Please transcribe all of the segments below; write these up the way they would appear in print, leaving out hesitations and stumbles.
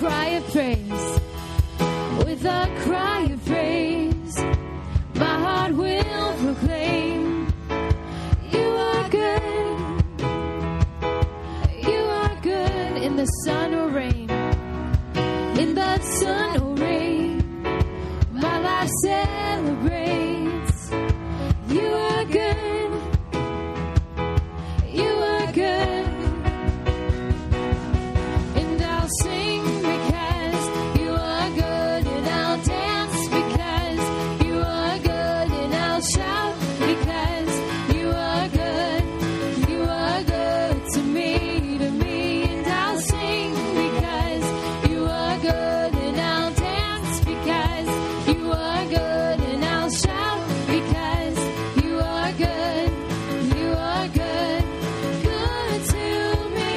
cry of praise, with a cry of praise, my heart will proclaim, you are good, you are good. In the sun or rain, in the sun or rain, my life celebrates, you are good, you are good. And I'll sing because you are good, and I'll dance because you are good, and I'll shout because you are good, you are good to me, and I'll sing because you are good, and I'll dance because you are good, and I'll shout because you are good, you are good, good to me.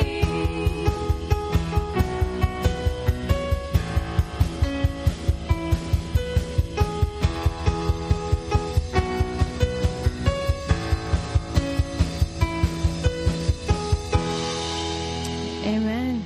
Amen.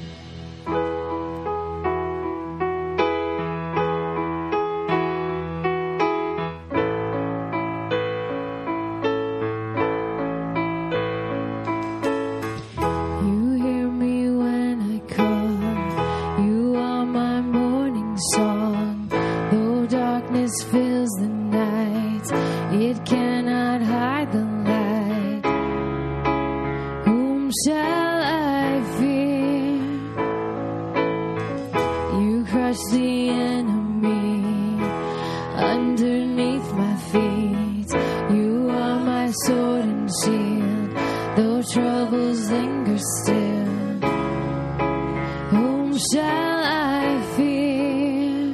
You hear me when I call, you are my morning song. Though darkness fills the night, it cannot hide the light. Whom shall I fear? You crush the enemy underneath my feet. You are my sword and shield, though troubles linger still. Whom shall I fear?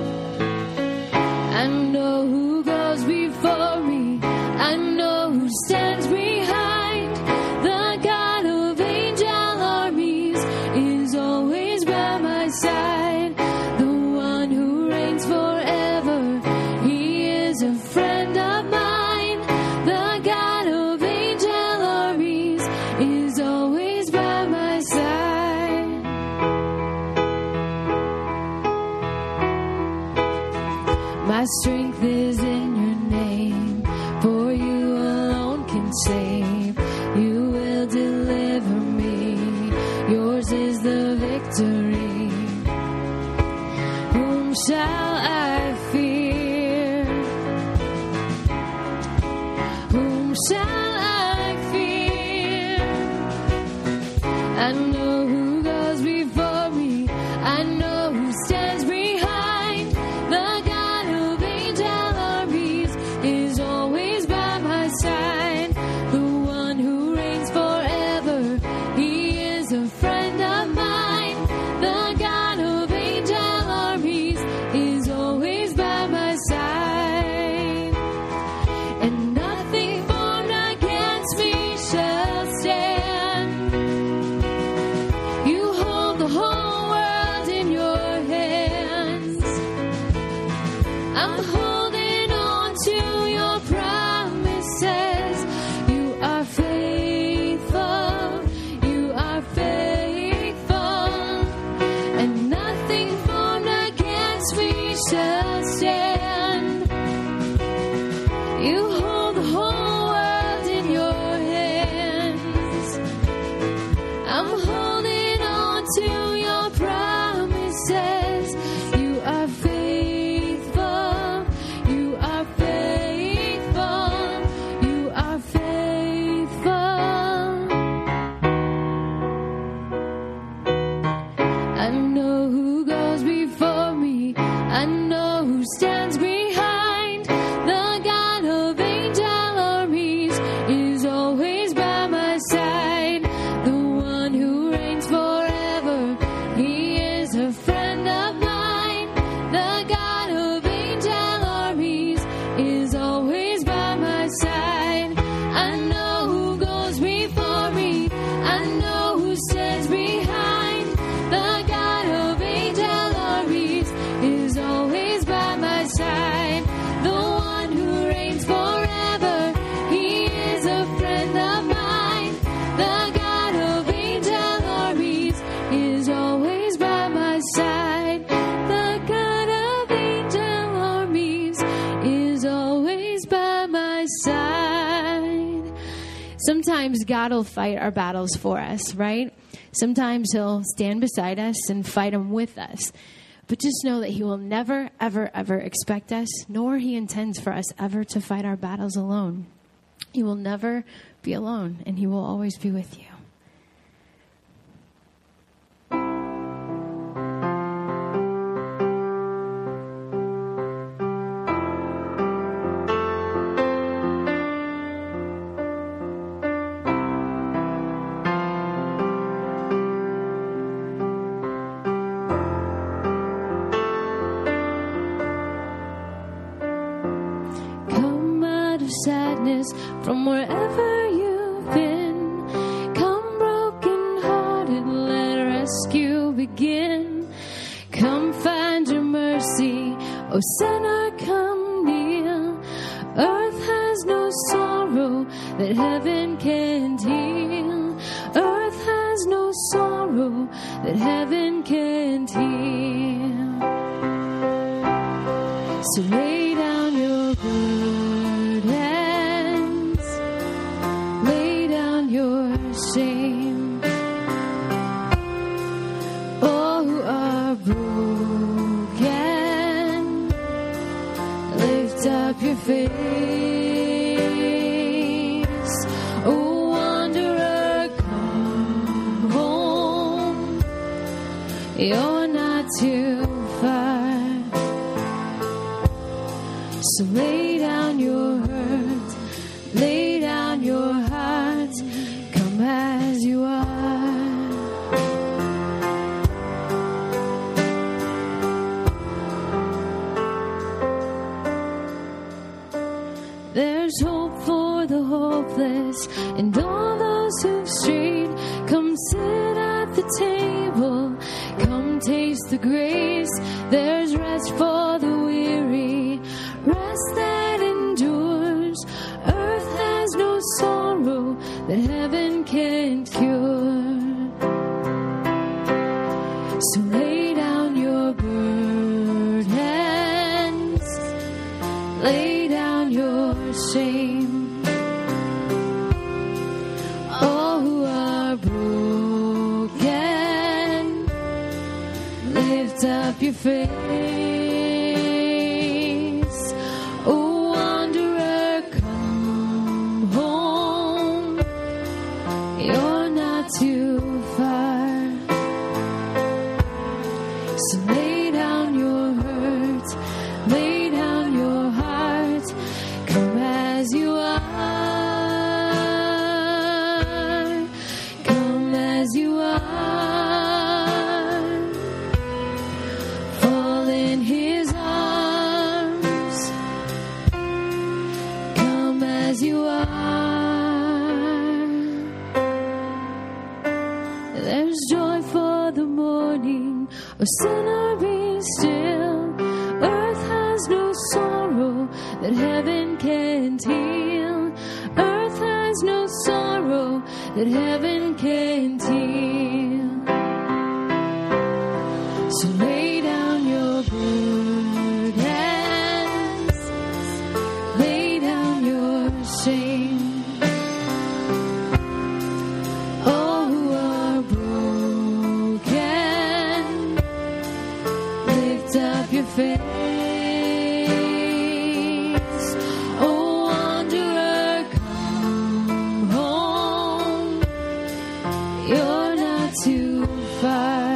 I know who goes before me, I know who stands behind. The God of angel armies is always by my side. The one who reigns forever, he is a friend of mine. The God of angel armies is always by my side. My strength is in your name, for you alone can save. You will deliver me, yours is the victory. Whom shall I fear? Whom shall I fear? I know who goes before me, I know who stands behind. The God of angel armies is always by my side. The one who reigns forever, he is a friend of mine. The God of angel armies is always by my side. And nothing formed against me shall stand. You hold the whole world in your hands. I'm holding on to your promises. You are faithful, you are faithful, and nothing formed against me shall stand. You hold the whole world in your hands. I'm holding on to your promises. You are faithful, you are faithful, you are faithful. I know who goes before me, I know who stands behind. The God of angels my side. Sometimes God will fight our battles for us, right? Sometimes he'll stand beside us and fight them with us. But just know that he will never, ever, ever expect us, nor he intends for us ever to fight our battles alone. You will never be alone, and he will always be with you. Sadness from wherever you've been. Come broken hearted, let rescue begin. Come find your mercy, oh sinner, come near. Earth has no sorrow that heaven can't heal. Earth has no sorrow that heaven can't heal. So lay down your burdens, lay down your shame. All who are broken, lift up your face. Oh wanderer, come home. You're not too far. So lay down your hurt, lay down your heart, come as you are. There's hope for the hopeless and all those who've strayed. Come sit at the table, come taste the grace. There's rest for the weary, rest that endures. Earth has no sorrow that heaven can't cure. So lay down your burdens, lay down your shame. All who are broken, lift up your face. Oh wanderer, come home. You're not too far. So lay down your hurt, lay down your heart, come as you are, come as you are. Fall in his arms, come as you are. There's joy for the morning, oh sinner, be still. Earth has no sorrow that heaven can't heal. Earth has no sorrow that heaven can't heal. So lay down your burdens, lay down your shame. All who are broken, lift up your face. Oh wanderer, come home. You're not too far.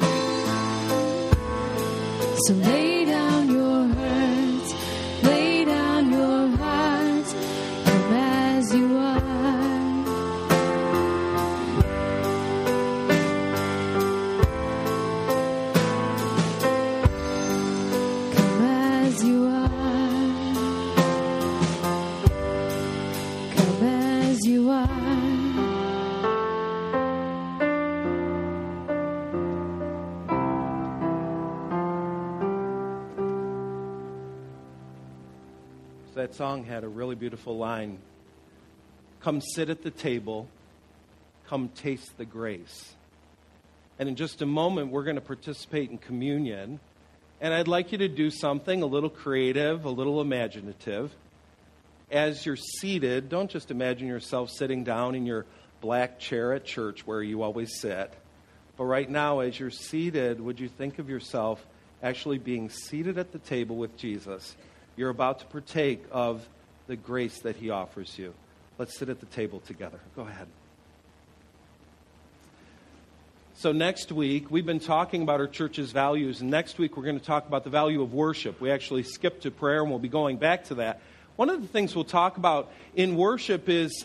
So lay down your hurt, lay down your heart, come as you are. Come as you are. Come as you are. That song had a really beautiful line. Come sit at the table, come taste the grace. And in just a moment, we're going to participate in communion. And I'd like you to do something a little creative, a little imaginative. as you're seated, don't just imagine yourself sitting down in your black chair at church where you always sit. But right now, as you're seated, would you think of yourself actually being seated at the table with Jesus? You're about to partake of the grace that he offers you. Let's sit at the table together. Go ahead. So next week, we've been talking about our church's values, and next week we're going to talk about the value of worship. We actually skipped to prayer, and we'll be going back to that. One of the things we'll talk about in worship is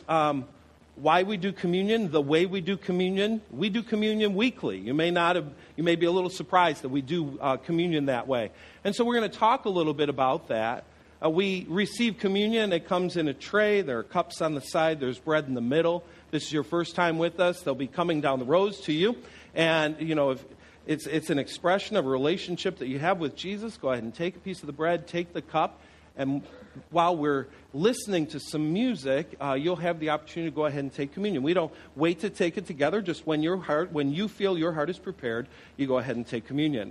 why we do communion, the way we do communion. We do communion weekly. You may be a little surprised that we do communion that way. And so we're going to talk a little bit about that. We receive communion. It comes in a tray. There are cups on the side. There's bread in the middle. This is your first time with us. They'll be coming down the rows to you. And, if it's an expression of a relationship that you have with Jesus, go ahead and take a piece of the bread, take the cup, and while we're listening to some music, you'll have the opportunity to go ahead and take communion. We don't wait to take it together. Just when you feel your heart is prepared, you go ahead and take communion.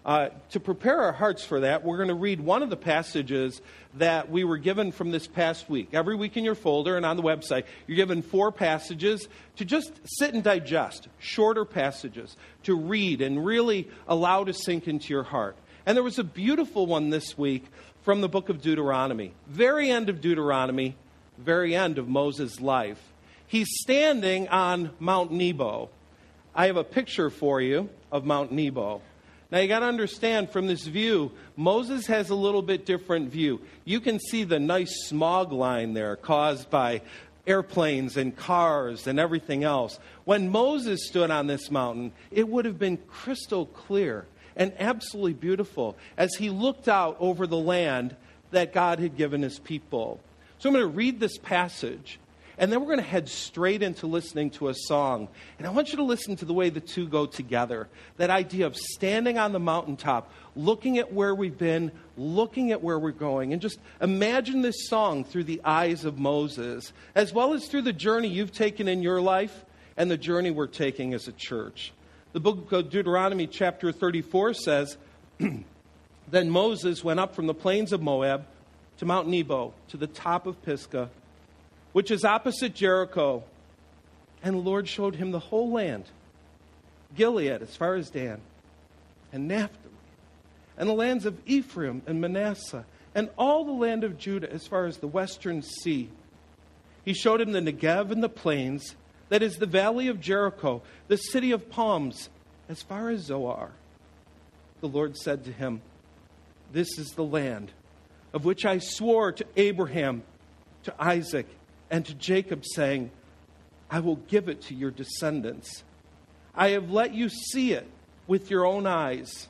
To prepare our hearts for that, we're going to read one of the passages that we were given from this past week. Every week in your folder and on the website, you're given 4 passages to just sit and digest, shorter passages to read and really allow to sink into your heart. And there was a beautiful one this week from the book of Deuteronomy. Very end of Deuteronomy, very end of Moses' life. He's standing on Mount Nebo. I have a picture for you of Mount Nebo. Now, you got to understand, from this view, Moses has a little bit different view. You can see the nice smog line there caused by airplanes and cars and everything else. When Moses stood on this mountain, it would have been crystal clear and absolutely beautiful as he looked out over the land that God had given his people. So I'm going to read this passage, and then we're going to head straight into listening to a song. And I want you to listen to the way the two go together. That idea of standing on the mountaintop, looking at where we've been, looking at where we're going. And just imagine this song through the eyes of Moses, as well as through the journey you've taken in your life and the journey we're taking as a church. The book of Deuteronomy chapter 34 says, Then Moses went up from the plains of Moab to Mount Nebo, to the top of Pisgah, which is opposite Jericho. And the Lord showed him the whole land, Gilead as far as Dan, and Naphtali, and the lands of Ephraim and Manasseh, and all the land of Judah as far as the western sea. He showed him the Negev and the plains, that is the valley of Jericho, the city of palms, as far as Zoar. The Lord said to him, This is the land of which I swore to Abraham, to Isaac, and to Jacob, saying, I will give it to your descendants. I have let you see it with your own eyes,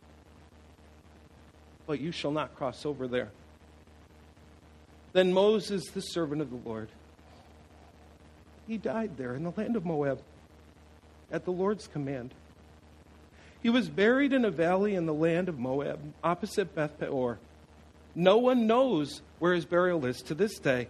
but you shall not cross over there. Then Moses, the servant of the Lord, he died there in the land of Moab at the Lord's command. He was buried in a valley in the land of Moab, opposite Beth Peor. No one knows where his burial is to this day.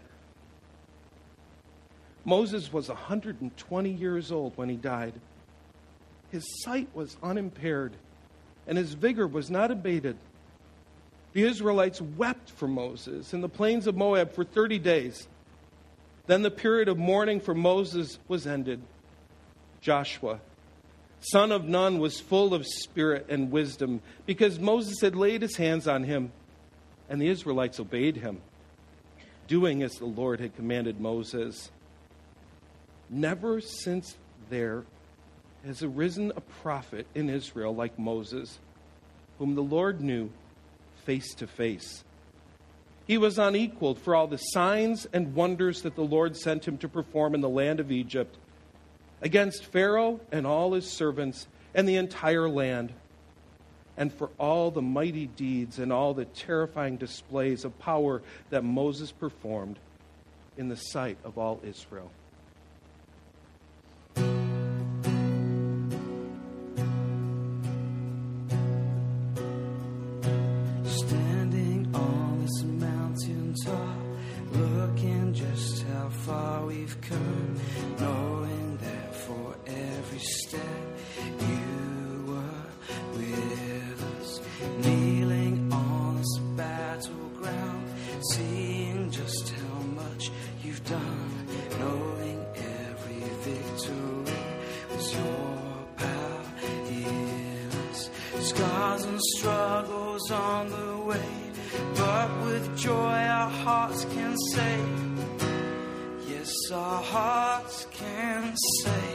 Moses was 120 years old when he died. His sight was unimpaired, and his vigor was not abated. The Israelites wept for Moses in the plains of Moab for 30 days. Then the period of mourning for Moses was ended. Joshua, son of Nun, was full of spirit and wisdom because Moses had laid his hands on him, and the Israelites obeyed him, doing as the Lord had commanded Moses. Never since there has arisen a prophet in Israel like Moses, whom the Lord knew face to face. He was unequaled for all the signs and wonders that the Lord sent him to perform in the land of Egypt, against Pharaoh and all his servants and the entire land, and for all the mighty deeds and all the terrifying displays of power that Moses performed in the sight of all Israel. Standing on this mountain top, looking just how far we've come, knowing that for every step you were with us, kneeling on this battleground, seeing just how and struggles on the way, but with joy our hearts can say, yes, our hearts can say.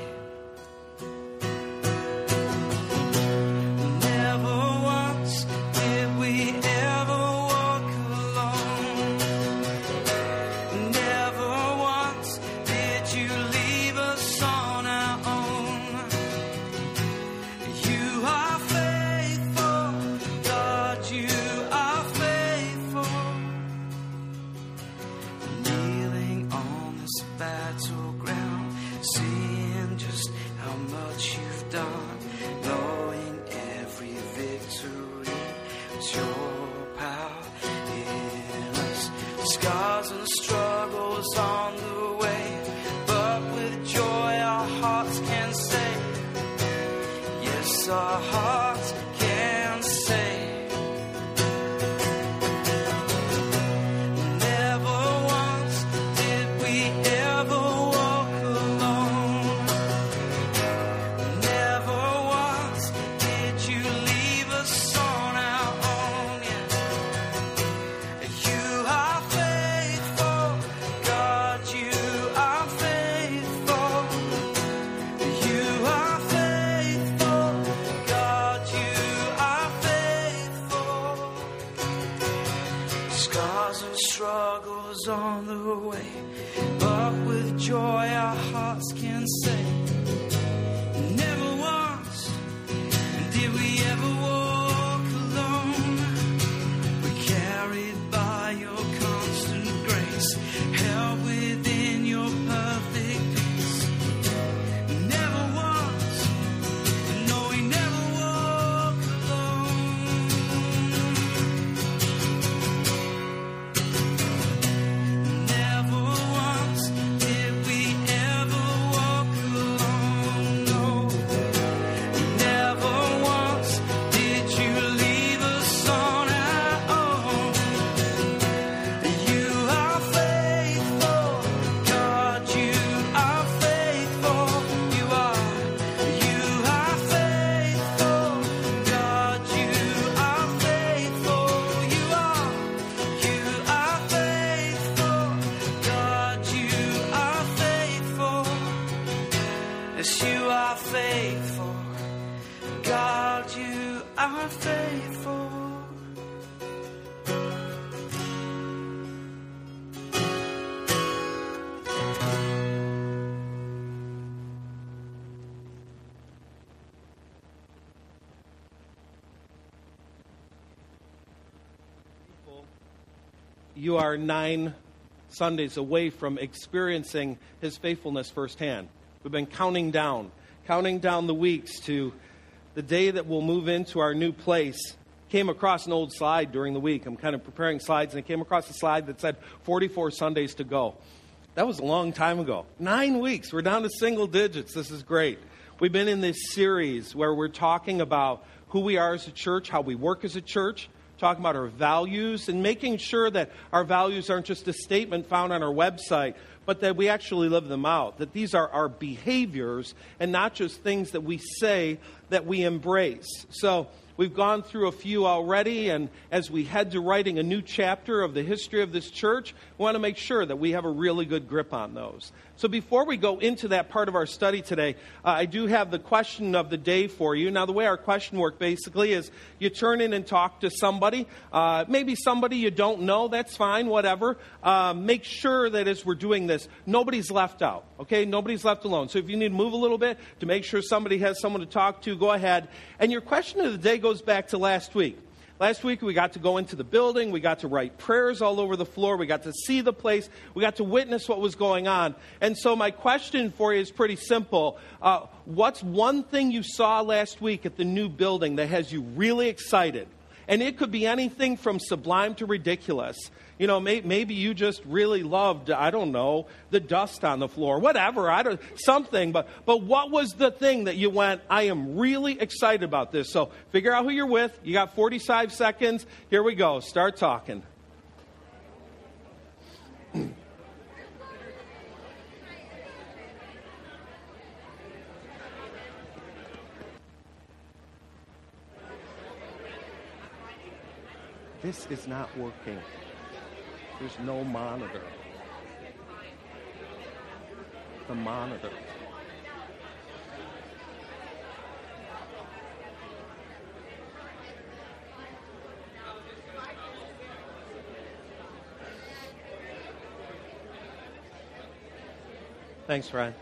Our hearts can say, never once did we ever walk alone. Never once did you leave us on our own. You are faithful, God, you are faithful. You are faithful. Scars and struggles on the way, but with joy our hearts can say, never once did we ever walk alone. We're carried by your constant grace, held within your perfect peace. Never once, no, we never walk alone. Never once did we ever walk alone, no. Never once did you leave us on our own. You are faithful, God, you are faithful. You are faithful, God, you are faithful. You are faithful, God, you are faithful. Yes, you are faithful, God, you are faithful. You are 9 Sundays away from experiencing his faithfulness firsthand. We've been counting down the weeks to the day that we'll move into our new place. Came across an old slide during the week. I'm kind of preparing slides, and I came across a slide that said 44 Sundays to go. That was a long time ago. 9 weeks. We're down to single digits. This is great. We've been in this series where we're talking about who we are as a church, how we work as a church, talking about our values, and making sure that our values aren't just a statement found on our website, but that we actually live them out, that these are our behaviors and not just things that we say that we embrace. So we've gone through a few already, and as we head to writing a new chapter of the history of this church, we want to make sure that we have a really good grip on those. So before we go into that part of our study today, I do have the question of the day for you. Now, the way our question works basically is you turn in and talk to somebody, maybe somebody you don't know, that's fine, whatever. Make sure that as we're doing this, nobody's left out, okay? Nobody's left alone. So if you need to move a little bit to make sure somebody has someone to talk to, go ahead. And your question of the day goes back to last week. Last week, we got to go into the building. We got to write prayers all over the floor. We got to see the place. We got to witness what was going on. And so my question for you is pretty simple. What's one thing you saw last week at the new building that has you really excited? And it could be anything from sublime to ridiculous. You know, maybe you just really loved, I don't know, the dust on the floor, whatever, something. But what was the thing that you went, I am really excited about this? So figure out who you're with. You got 45 seconds. Here we go. Start talking. This is not working. There's no monitor. The monitor. Thanks, Ryan.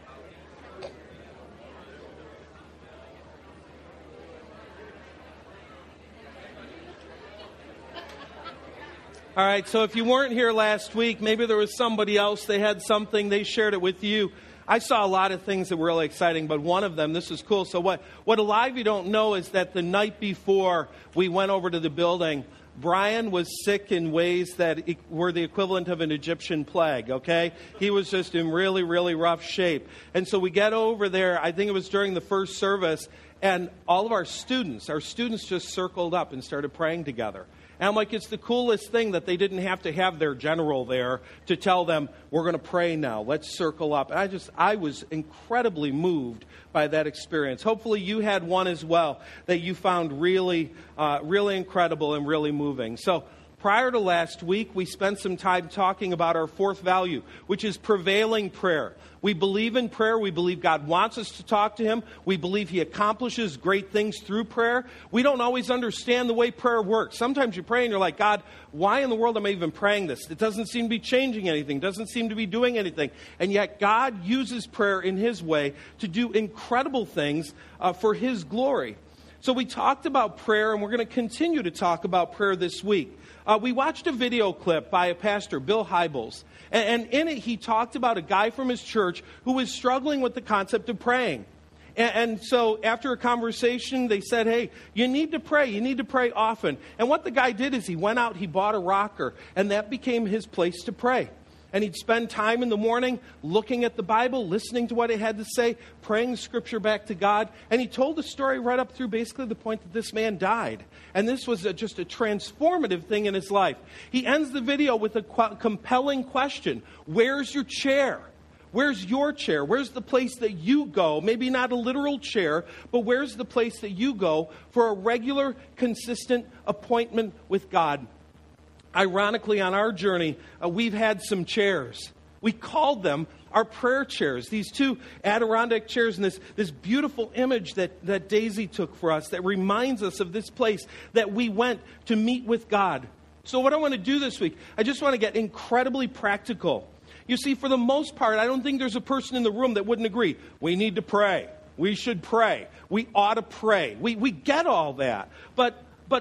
All right, so if you weren't here last week, maybe there was somebody else, they had something, they shared it with you. I saw a lot of things that were really exciting, but one of them, this is cool. So what a lot of you don't know is that the night before we went over to the building, Brian was sick in ways that were the equivalent of an Egyptian plague, okay? He was just in really, really rough shape. And so we get over there, I think it was during the first service, and all of our students just circled up and started praying together. And I'm like, it's the coolest thing that they didn't have to have their general there to tell them, we're going to pray now. Let's circle up. And I was incredibly moved by that experience. Hopefully you had one as well that you found really incredible and really moving. So prior to last week, we spent some time talking about our fourth value, which is prevailing prayer. We believe in prayer. We believe God wants us to talk to Him. We believe He accomplishes great things through prayer. We don't always understand the way prayer works. Sometimes you pray and you're like, God, why in the world am I even praying this? It doesn't seem to be changing anything. It doesn't seem to be doing anything. And yet God uses prayer in His way to do incredible things for His glory. So we talked about prayer, and we're going to continue to talk about prayer this week. We watched a video clip by a pastor, Bill Hybels. And in it, he talked about a guy from his church who was struggling with the concept of praying. And so after a conversation, they said, hey, you need to pray. You need to pray often. And what the guy did is he went out, he bought a rocker, and that became his place to pray. And he'd spend time in the morning looking at the Bible, listening to what it had to say, praying Scripture back to God. And he told the story right up through basically the point that this man died. And this was just a transformative thing in his life. He ends the video with a compelling question. Where's your chair? Where's your chair? Where's the place that you go? Maybe not a literal chair, but where's the place that you go for a regular, consistent appointment with God? Ironically, on our journey, we've had some chairs. We called them our prayer chairs. These two Adirondack chairs and this beautiful image that Daisy took for us that reminds us of this place that we went to meet with God. So what I want to do this week, I just want to get incredibly practical. You see, for the most part, I don't think there's a person in the room that wouldn't agree. We need to pray. We should pray. We ought to pray. We get all that. But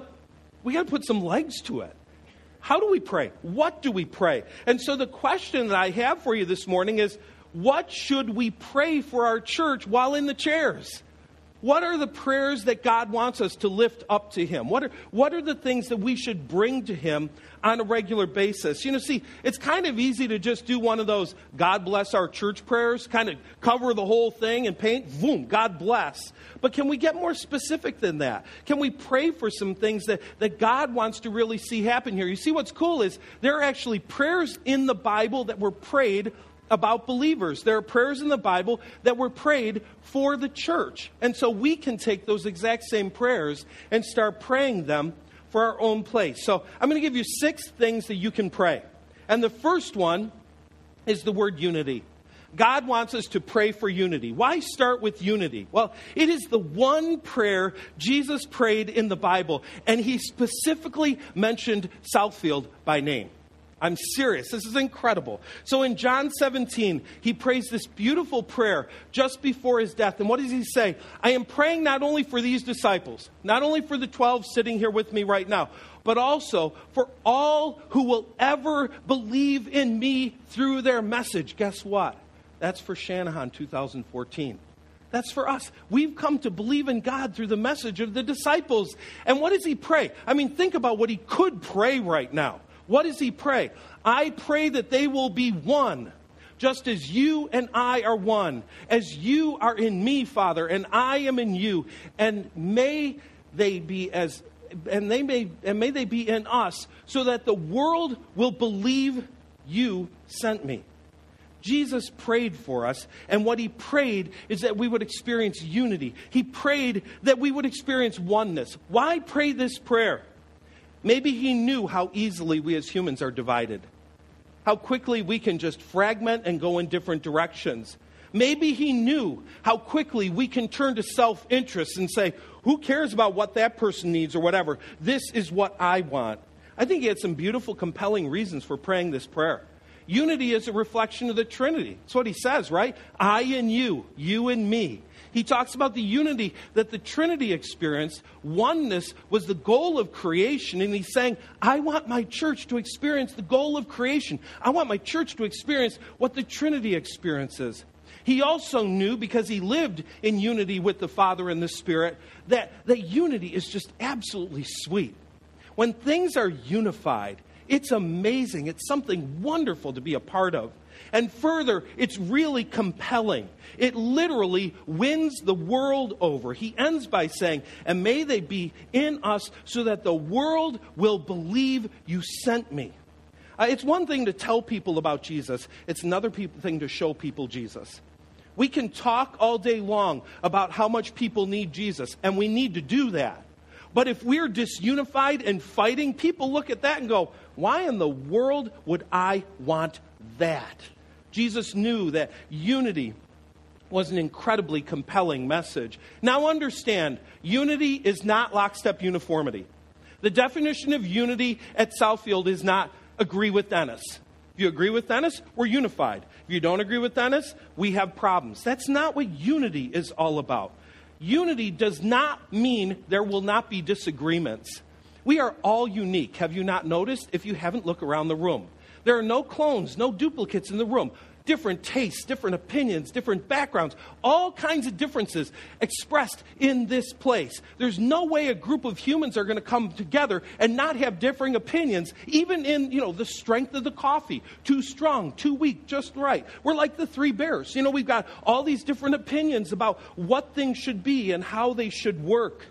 we got to put some legs to it. How do we pray? What do we pray? And so the question that I have for you this morning is, what should we pray for our church while in the chairs? What are the prayers that God wants us to lift up to Him? What are the things that we should bring to Him on a regular basis? You know, see, it's kind of easy to just do one of those God bless our church prayers, kind of cover the whole thing and paint, boom, God bless. But can we get more specific than that? Can we pray for some things that God wants to really see happen here? You see, what's cool is there are actually prayers in the Bible that were prayed about believers. There are prayers in the Bible that were prayed for the church. And so we can take those exact same prayers and start praying them for our own place. So I'm going to give you 6 things that you can pray. And the first one is the word unity. God wants us to pray for unity. Why start with unity? Well, it is the one prayer Jesus prayed in the Bible, and He specifically mentioned Southfield by name. I'm serious. This is incredible. So in John 17, He prays this beautiful prayer just before His death. And what does He say? I am praying not only for these disciples, not only for the 12 sitting here with me right now, but also for all who will ever believe in me through their message. Guess what? That's for Shanahan 2014. That's for us. We've come to believe in God through the message of the disciples. And what does He pray? I mean, think about what He could pray right now. What does He pray? I pray that they will be one, just as you and I are one, as you are in me, Father, and I am in you, and may they be in us, so that the world will believe you sent me. Jesus prayed for us, and what He prayed is that we would experience unity. He prayed that we would experience oneness. Why pray this prayer? Maybe he knew how easily we as humans are divided, how quickly we can just fragment and go in different directions. Maybe he knew how quickly we can turn to self-interest and say, who cares about what that person needs or whatever? This is what I want. I think he had some beautiful, compelling reasons for praying this prayer. Unity is a reflection of the Trinity. That's what he says, right? I and you and me. He talks about the unity that the Trinity experienced. Oneness was the goal of creation. And he's saying, I want my church to experience the goal of creation. I want my church to experience what the Trinity experiences. He also knew, because he lived in unity with the Father and the Spirit, that unity is just absolutely sweet. When things are unified, it's amazing. It's something wonderful to be a part of. And further, it's really compelling. It literally wins the world over. He ends by saying, and may they be in us so that the world will believe you sent me. It's one thing to tell people about Jesus. It's another thing to show people Jesus. We can talk all day long about how much people need Jesus, and we need to do that. But if we're disunified and fighting, people look at that and go, why in the world would I want that? Jesus knew that unity was an incredibly compelling message. Now understand, unity is not lockstep uniformity. The definition of unity at Southfield is not agree with Dennis. If you agree with Dennis, we're unified. If you don't agree with Dennis, we have problems. That's not what unity is all about. Unity does not mean there will not be disagreements. We are all unique. Have you not noticed? If you haven't, look around the room. There are no clones, no duplicates in the room. Different tastes, different opinions, different backgrounds, all kinds of differences expressed in this place. There's no way a group of humans are going to come together and not have differing opinions, even in, the strength of the coffee. Too strong, too weak, just right. We're like the three bears. We've got all these different opinions about what things should be and how they should work.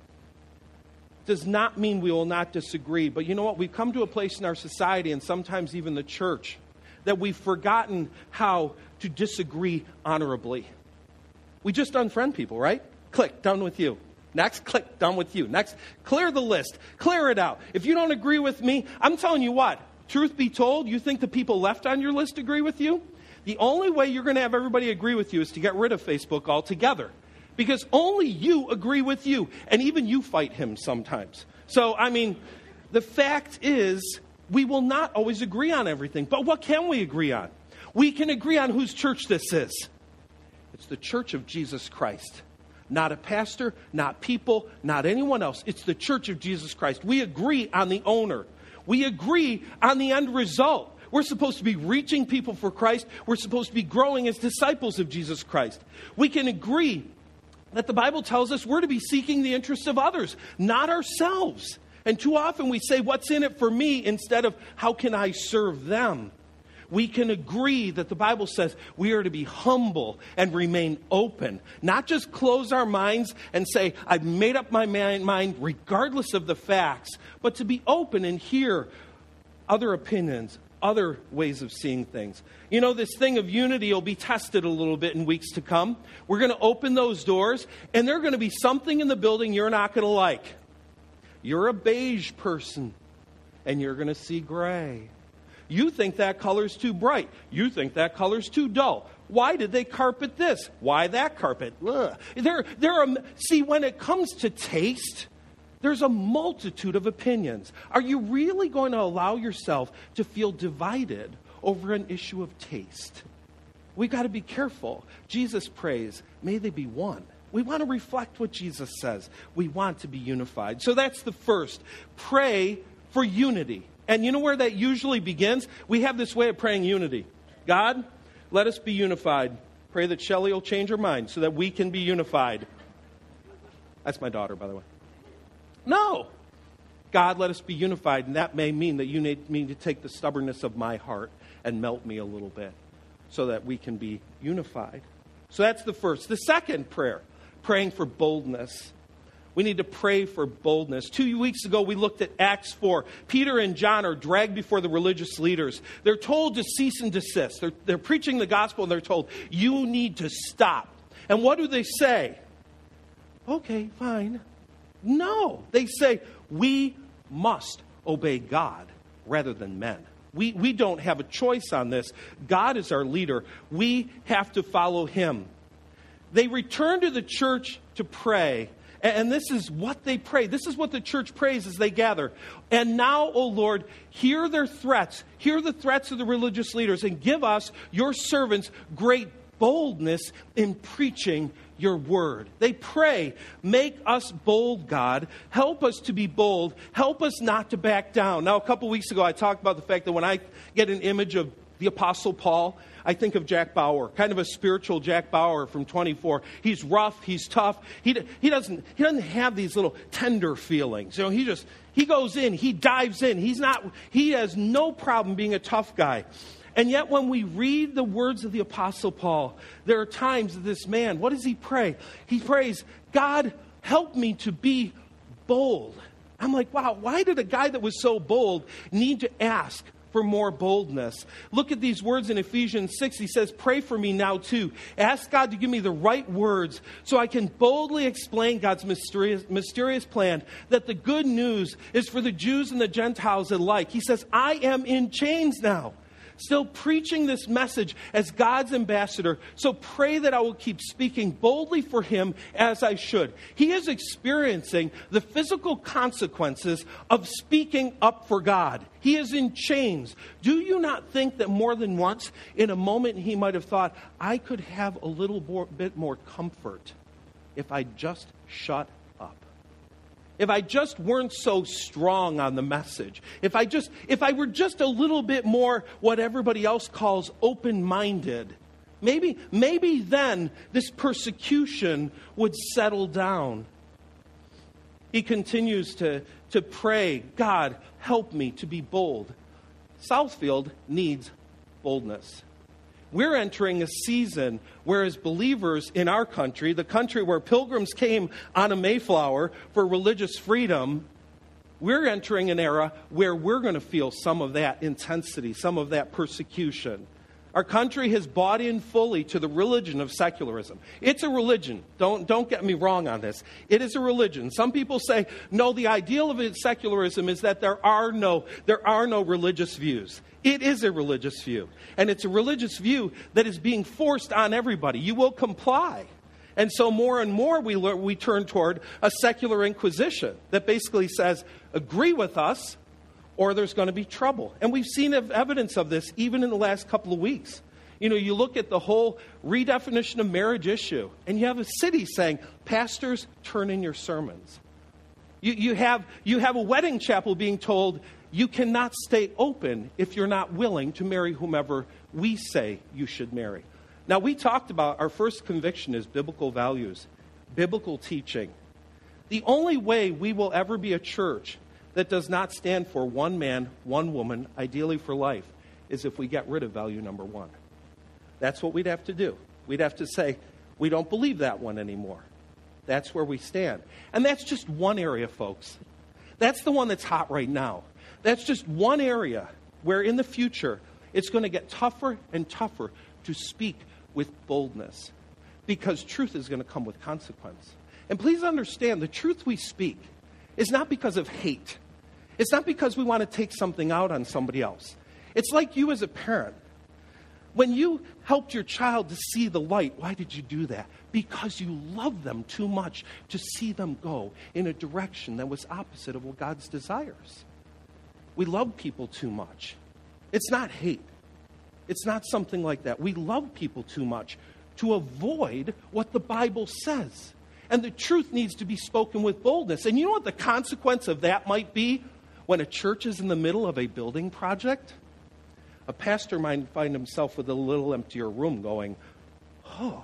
Does not mean we will not disagree. But you know what? We've come to a place in our society, and sometimes even the church, that we've forgotten how to disagree honorably. We just unfriend people, right? Click, done with you. Next, click, done with you. Next, clear the list. Clear it out. If you don't agree with me, I'm telling you what, truth be told, you think the people left on your list agree with you? The only way you're going to have everybody agree with you is to get rid of Facebook altogether. Because only you agree with you. And even you fight him sometimes. So, the fact is, we will not always agree on everything. But what can we agree on? We can agree on whose church this is. It's the church of Jesus Christ. Not a pastor, not people, not anyone else. It's the church of Jesus Christ. We agree on the owner. We agree on the end result. We're supposed to be reaching people for Christ. We're supposed to be growing as disciples of Jesus Christ. We can agree that the Bible tells us we're to be seeking the interests of others, not ourselves. And too often we say, what's in it for me, instead of how can I serve them? We can agree that the Bible says we are to be humble and remain open. Not just close our minds and say, I've made up my mind regardless of the facts, but to be open and hear other opinions, other ways of seeing things. This thing of unity will be tested a little bit in weeks to come. We're going to open those doors, and there's going to be something in the building you're not going to like. You're a beige person, and you're going to see gray. You think that color's too bright. You think that color's too dull. Why did they carpet this? Why that carpet? See, when it comes to taste, there's a multitude of opinions. Are you really going to allow yourself to feel divided over an issue of taste? We've got to be careful. Jesus prays, may they be one. We want to reflect what Jesus says. We want to be unified. So that's the first. Pray for unity. And you know where that usually begins? We have this way of praying unity. God, let us be unified. Pray that Shelley will change her mind so that we can be unified. That's my daughter, by the way. No. God, let us be unified. And that may mean that you need me to take the stubbornness of my heart and melt me a little bit so that we can be unified. So that's the first. The second prayer, praying for boldness. We need to pray for boldness. 2 weeks ago, we looked at Acts 4. Peter and John are dragged before the religious leaders. They're told to cease and desist. They're preaching the gospel, and they're told, you need to stop. And what do they say? Okay, fine. No. They say, we must obey God rather than men. We don't have a choice on this. God is our leader. We have to follow him. They return to the church to pray. And this is what they pray. This is what the church prays as they gather. And now, O Lord, hear their threats. Hear the threats of the religious leaders and give us, your servants, great boldness in preaching your word. They pray, make us bold, God. Help us to be bold. Help us not to back down. Now, a couple weeks ago, I talked about the fact that when I get an image of the Apostle Paul, I think of Jack Bauer, kind of a spiritual Jack Bauer from 24. He's rough, he's tough. He doesn't have these little tender feelings. You know, he goes in, he dives in. He has no problem being a tough guy. And yet when we read the words of the Apostle Paul, there are times that this man, what does he pray? He prays, God, help me to be bold. I'm like, wow, why did a guy that was so bold need to ask for more boldness? Look at these words in Ephesians 6. He says, pray for me now too. Ask God to give me the right words so I can boldly explain God's mysterious plan, that the good news is for the Jews and the Gentiles alike. He says, I am in chains now, still preaching this message as God's ambassador. So pray that I will keep speaking boldly for him as I should. He is experiencing the physical consequences of speaking up for God. He is in chains. Do you not think that more than once in a moment he might have thought, I could have a little bit more comfort if I just shut up? If I just weren't so strong on the message, if I were just a little bit more what everybody else calls open-minded, maybe then this persecution would settle down. He continues to pray, God, help me to be bold. Southfield needs boldness. We're entering a season where, as believers in our country, the country where pilgrims came on a Mayflower for religious freedom, we're entering an era where we're going to feel some of that intensity, some of that persecution. Our country has bought in fully to the religion of secularism. It's a religion. Don't get me wrong on this. It is a religion. Some people say, no, the ideal of secularism is that there are no religious views. It is a religious view. And it's a religious view that is being forced on everybody. You will comply. And so more and more we turn toward a secular inquisition that basically says, agree with us, or there's going to be trouble. And we've seen evidence of this even in the last couple of weeks. You know, you look at the whole redefinition of marriage issue, and you have a city saying, pastors, turn in your sermons. You have a wedding chapel being told, you cannot stay open if you're not willing to marry whomever we say you should marry. Now, we talked about our first conviction is biblical values, biblical teaching. The only way we will ever be a church that does not stand for one man, one woman, ideally for life, is if we get rid of value number one. That's what we'd have to do. We'd have to say, we don't believe that one anymore. That's where we stand. And that's just one area, folks. That's the one that's hot right now. That's just one area where in the future it's going to get tougher and tougher to speak with boldness, because truth is going to come with consequence. And please understand, the truth we speak is not because of hate. It's not because we want to take something out on somebody else. It's like you as a parent. When you helped your child to see the light, why did you do that? Because you love them too much to see them go in a direction that was opposite of what God's desires. We love people too much. It's not hate. It's not something like that. We love people too much to avoid what the Bible says. And the truth needs to be spoken with boldness. And you know what the consequence of that might be when a church is in the middle of a building project? A pastor might find himself with a little emptier room going, oh,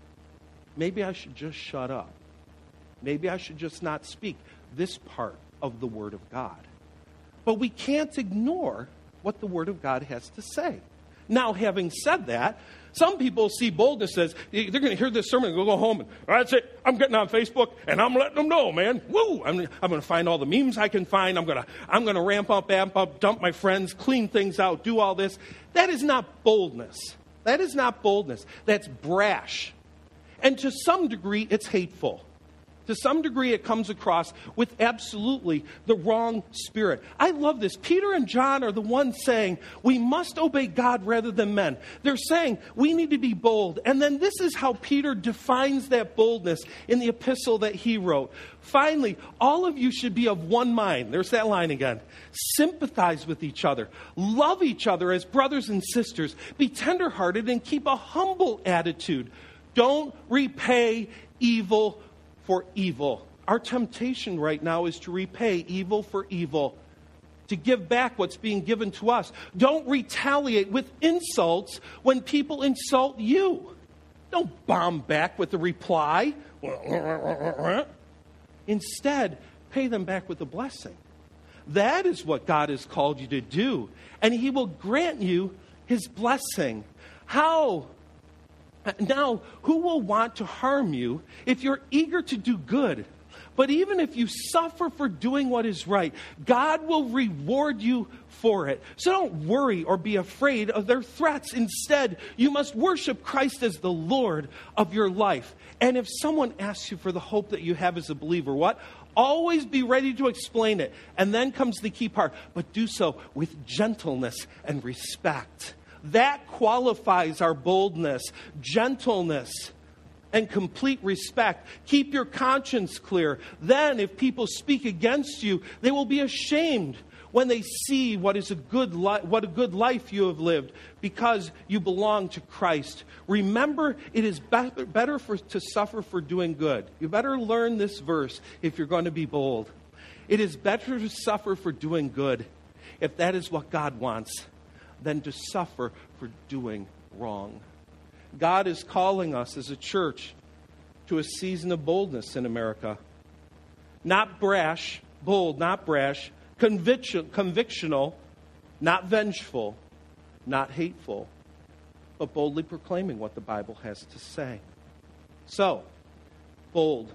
maybe I should just shut up. Maybe I should just not speak this part of the Word of God. But we can't ignore what the Word of God has to say. Now, having said that, some people see boldness as they're going to hear this sermon and go home and that's it. I'm getting on Facebook and I'm letting them know, man. Woo! I'm going to find all the memes I can find. I'm going to ramp up, amp up, dump my friends, clean things out, do all this. That is not boldness. That is not boldness. That's brash. And to some degree, it's hateful. To some degree, it comes across with absolutely the wrong spirit. I love this. Peter and John are the ones saying, we must obey God rather than men. They're saying, we need to be bold. And then this is how Peter defines that boldness in the epistle that he wrote. Finally, all of you should be of one mind. There's that line again. Sympathize with each other. Love each other as brothers and sisters. Be tenderhearted and keep a humble attitude. Don't repay evil for evil. Our temptation right now is to repay evil for evil, to give back what's being given to us. Don't retaliate with insults when people insult you. Don't bomb back with a reply. Instead, pay them back with a blessing. That is what God has called you to do, and He will grant you His blessing. How? Now, who will want to harm you if you're eager to do good? But even if you suffer for doing what is right, God will reward you for it. So don't worry or be afraid of their threats. Instead, you must worship Christ as the Lord of your life. And if someone asks you for the hope that you have as a believer, what? Always be ready to explain it. And then comes the key part. But do so with gentleness and respect. That qualifies our boldness, gentleness, and complete respect. Keep your conscience clear. Then, if people speak against you, they will be ashamed when they see what a good life you have lived, because you belong to Christ. Remember, it is better to suffer for doing good. You better learn this verse if you're going to be bold. It is better to suffer for doing good, if that is what God wants, than to suffer for doing wrong. God is calling us as a church to a season of boldness in America. Not brash, bold, not brash, convictional, not vengeful, not hateful, but boldly proclaiming what the Bible has to say. So, bold.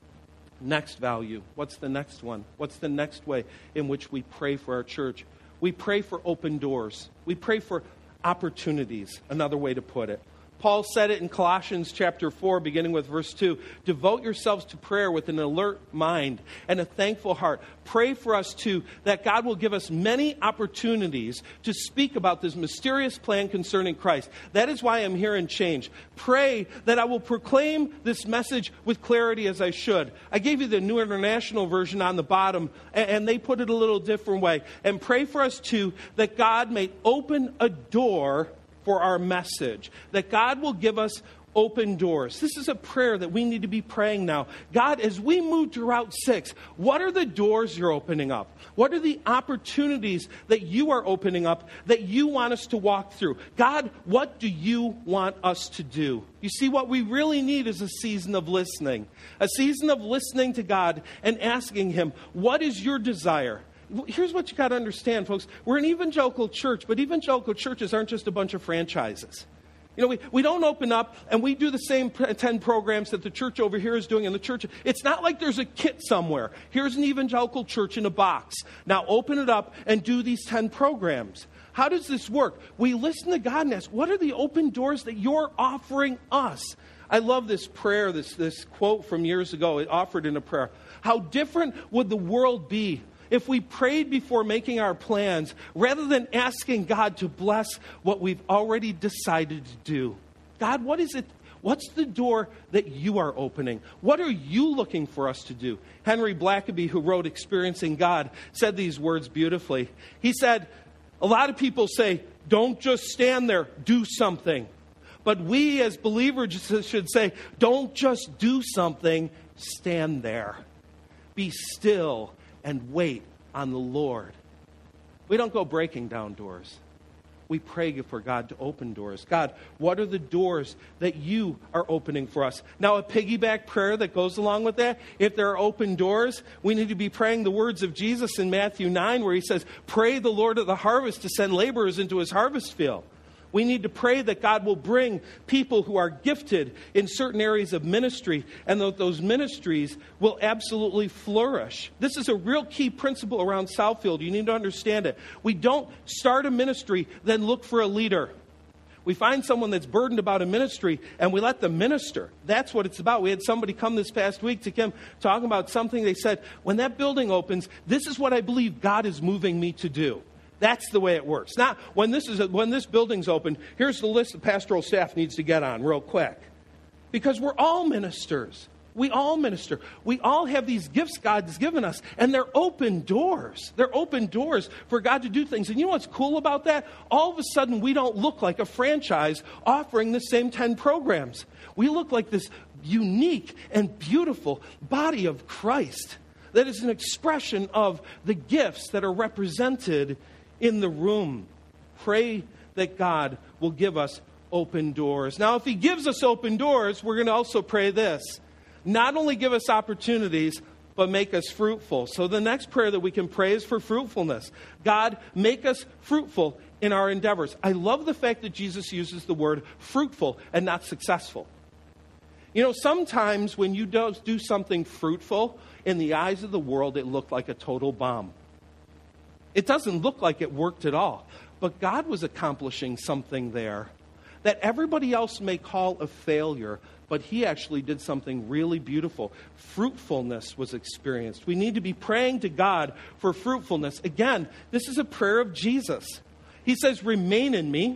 Next value. What's the next one? What's the next way in which we pray for our church? We pray for open doors. We pray for opportunities, another way to put it. Paul said it in Colossians chapter 4, beginning with verse 2. Devote yourselves to prayer with an alert mind and a thankful heart. Pray for us, too, that God will give us many opportunities to speak about this mysterious plan concerning Christ. That is why I'm here in Change. Pray that I will proclaim this message with clarity as I should. I gave you the New International Version on the bottom, and they put it a little different way. And pray for us, too, that God may open a door for our message, that God will give us open doors. This is a prayer that we need to be praying now. God, as we move to Route 6, what are the doors you're opening up? What are the opportunities that you are opening up that you want us to walk through? God, what do you want us to do? You see, what we really need is a season of listening. A season of listening to God and asking Him, what is your desire? Here's what you got to understand, folks. We're an evangelical church, but evangelical churches aren't just a bunch of franchises. You know, we don't open up and we do the same 10 programs that the church over here is doing in the church. It's not like there's a kit somewhere. Here's an evangelical church in a box. Now open it up and do these 10 programs. How does this work? We listen to God and ask, what are the open doors that you're offering us? I love this prayer, this quote from years ago, offered in a prayer. How different would the world be if we prayed before making our plans, rather than asking God to bless what we've already decided to do? God, what is it? What's the door that you are opening? What are you looking for us to do? Henry Blackaby, who wrote Experiencing God, said these words beautifully. He said, a lot of people say, don't just stand there, do something. But we as believers should say, don't just do something, stand there. Be still and wait on the Lord. We don't go breaking down doors. We pray for God to open doors. God, what are the doors that you are opening for us? Now, a piggyback prayer that goes along with that, if there are open doors, we need to be praying the words of Jesus in Matthew 9, where He says, pray the Lord of the harvest to send laborers into His harvest field. We need to pray that God will bring people who are gifted in certain areas of ministry, and that those ministries will absolutely flourish. This is a real key principle around Southfield. You need to understand it. We don't start a ministry, then look for a leader. We find someone that's burdened about a ministry, and we let them minister. That's what it's about. We had somebody come this past week to Kim talking about something. They said, when that building opens, this is what I believe God is moving me to do. That's the way it works. Not when this building's open, here's the list the pastoral staff needs to get on real quick. Because we're all ministers. We all minister. We all have these gifts God's given us, and they're open doors. They're open doors for God to do things. And you know what's cool about that? All of a sudden, we don't look like a franchise offering the same 10 programs. We look like this unique and beautiful body of Christ that is an expression of the gifts that are represented in the room. Pray that God will give us open doors. Now, if He gives us open doors, we're going to also pray this. Not only give us opportunities, but make us fruitful. So the next prayer that we can pray is for fruitfulness. God, make us fruitful in our endeavors. I love the fact that Jesus uses the word fruitful and not successful. You know, sometimes when you do something fruitful, in the eyes of the world, it looked like a total bomb. It doesn't look like it worked at all. But God was accomplishing something there that everybody else may call a failure, but He actually did something really beautiful. Fruitfulness was experienced. We need to be praying to God for fruitfulness. Again, this is a prayer of Jesus. He says, remain in me,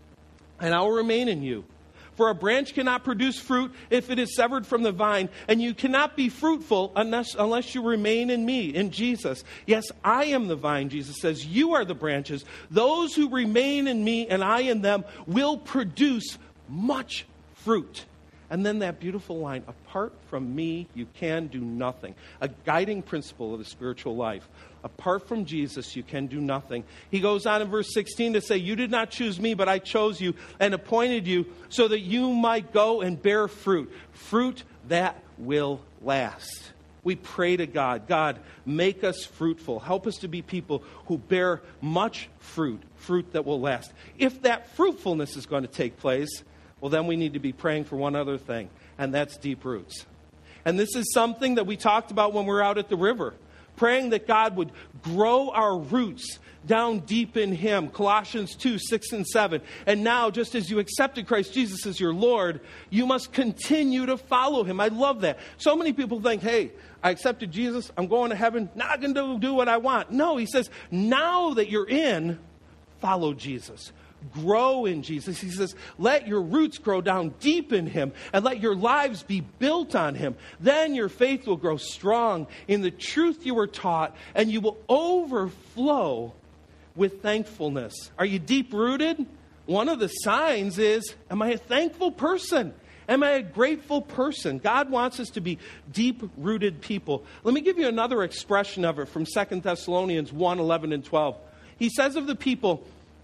and I will remain in you. For a branch cannot produce fruit if it is severed from the vine, and you cannot be fruitful unless you remain in me, in Jesus. Yes, I am the vine, Jesus says. You are the branches. Those who remain in me and I in them will produce much fruit. And then that beautiful line, apart from me, you can do nothing. A guiding principle of the spiritual life. Apart from Jesus, you can do nothing. He goes on in verse 16 to say, you did not choose me, but I chose you and appointed you so that you might go and bear fruit. Fruit that will last. We pray to God, God, make us fruitful. Help us to be people who bear much fruit, fruit that will last. If that fruitfulness is going to take place, well, then we need to be praying for one other thing, and that's deep roots. And this is something that we talked about when we were out at the river, praying that God would grow our roots down deep in Him. Colossians 2, 6 and 7. And now, just as you accepted Christ Jesus as your Lord, you must continue to follow Him. I love that. So many people think, hey, I accepted Jesus, I'm going to heaven, now I can do what I want. No, He says, now that you're in, follow Jesus. Grow in Jesus. He says, let your roots grow down deep in Him and let your lives be built on Him. Then your faith will grow strong in the truth you were taught, and you will overflow with thankfulness. Are you deep rooted? One of the signs is, am I a thankful person? Am I a grateful person? God wants us to be deep-rooted people. Let me give you another expression of it from 2 Thessalonians 1, 11 and 12. He says of the people,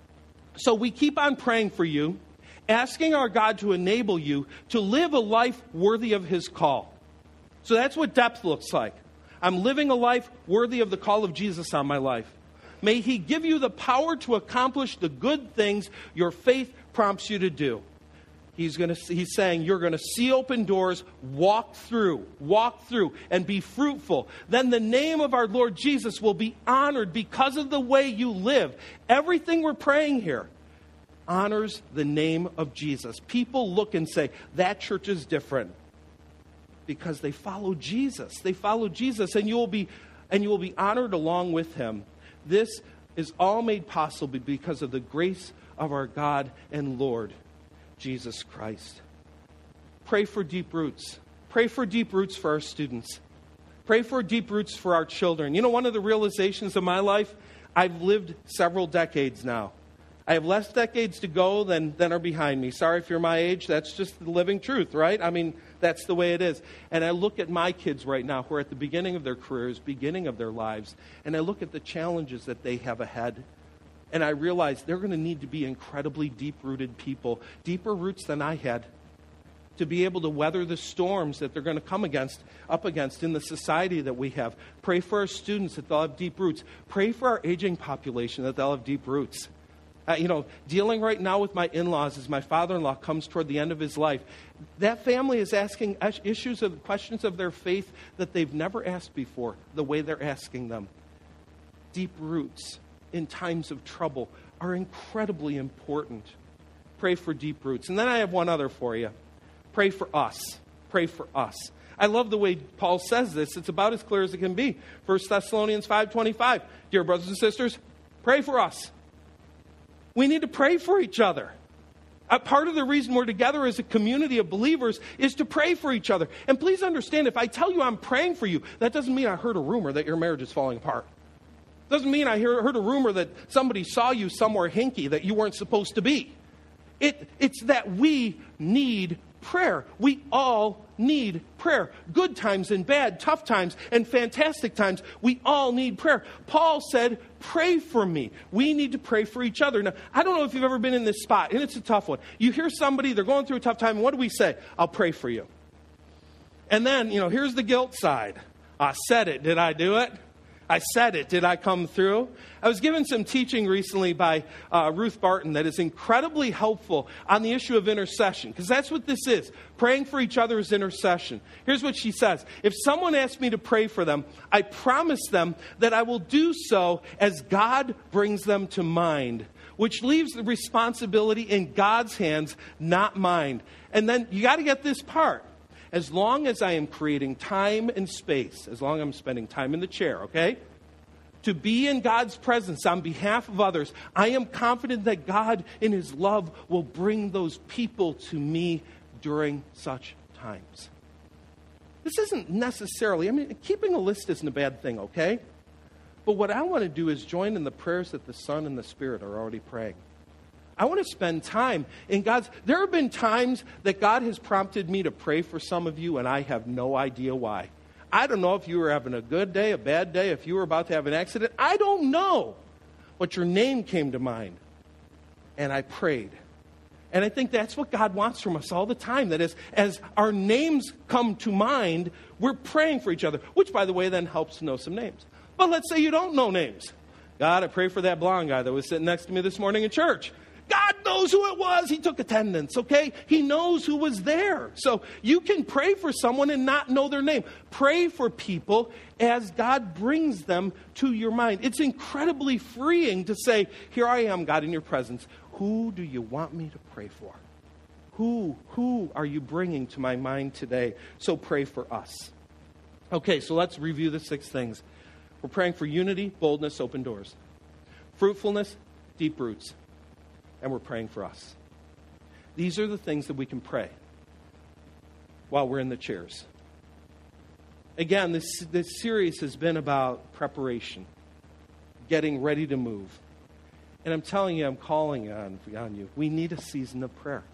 so we keep on praying for you, asking our God to enable you to live a life worthy of His call. So that's what depth looks like. I'm living a life worthy of the call of Jesus on my life. May He give you the power to accomplish the good things your faith prompts you to do. He's saying you're going to see open doors, walk through, and be fruitful. Then the name of our Lord Jesus will be honored because of the way you live. Everything we're praying here honors the name of Jesus. People look and say, that church is different because they follow Jesus. They follow Jesus, and you will be honored along with Him. This is all made possible because of the grace of our God and Lord, Jesus Christ. Pray for deep roots. Pray for deep roots for our students. Pray for deep roots for our children. You know, one of the realizations of my life, I've lived several decades now. I have less decades to go than are behind me. Sorry if you're my age. That's just the living truth, right? I mean, that's the way it is. And I look at my kids right now who are at the beginning of their careers, beginning of their lives, and I look at the challenges that they have ahead. And I realize they're going to need to be incredibly deep-rooted people, deeper roots than I had, to be able to weather the storms that they're going to come up against in the society that we have. Pray for our students that they'll have deep roots. Pray for our aging population that they'll have deep roots. Dealing right now with my in-laws as my father-in-law comes toward the end of his life. That family is asking questions of their faith that they've never asked before, the way they're asking them. Deep roots in times of trouble are incredibly important. pray for deep roots. And then I have one other for you. Pray for us. Pray for us. I love the way Paul says this. It's about as clear as it can be. 1 Thessalonians 5:25. Dear brothers and sisters, pray for us. We need to pray for each other. Part of the reason we're together as a community of believers is to pray for each other. And please understand, if I tell you I'm praying for you, that doesn't mean I heard a rumor that your marriage is falling apart. Doesn't mean I heard a rumor that somebody saw you somewhere hinky that you weren't supposed to be. It's that we need prayer. We all need prayer. Good times and bad, tough times and fantastic times. We all need prayer. Paul said, pray for me. We need to pray for each other. Now, I don't know if you've ever been in this spot, and it's a tough one. You hear somebody, they're going through a tough time, and what do we say? I'll pray for you. And then, here's the guilt side. I said it. Did I do it? I said it. Did I come through? I was given some teaching recently by Ruth Barton that is incredibly helpful on the issue of intercession, because that's what this is. Praying for each other is intercession. Here's what she says. If someone asks me to pray for them, I promise them that I will do so as God brings them to mind, which leaves the responsibility in God's hands, not mine. And then you got to get this part. As long as I am creating time and space, as long as I'm spending time in the chair, okay, to be in God's presence on behalf of others, I am confident that God in his love will bring those people to me during such times. This isn't necessarily, keeping a list isn't a bad thing, okay? But what I want to do is join in the prayers that the Son and the Spirit are already praying. I want to spend time in God's... There have been times that God has prompted me to pray for some of you, and I have no idea why. I don't know if you were having a good day, a bad day, if you were about to have an accident. I don't know. But your name came to mind, and I prayed. And I think that's what God wants from us all the time. That is, as our names come to mind, we're praying for each other, which, by the way, then helps to know some names. But let's say you don't know names. God, I pray for that blonde guy that was sitting next to me this morning in church. God knows who it was. He took attendance, okay? He knows who was there. So you can pray for someone and not know their name. Pray for people as God brings them to your mind. It's incredibly freeing to say, here I am, God, in your presence. Who do you want me to pray for? Who are you bringing to my mind today? So pray for us. Okay, so let's review the 6 things. We're praying for unity, boldness, open doors. Fruitfulness, deep roots. And we're praying for us. These are the things that we can pray while we're in the chairs. Again, this series has been about preparation, getting ready to move. And I'm telling you, I'm calling on you. We need a season of prayer.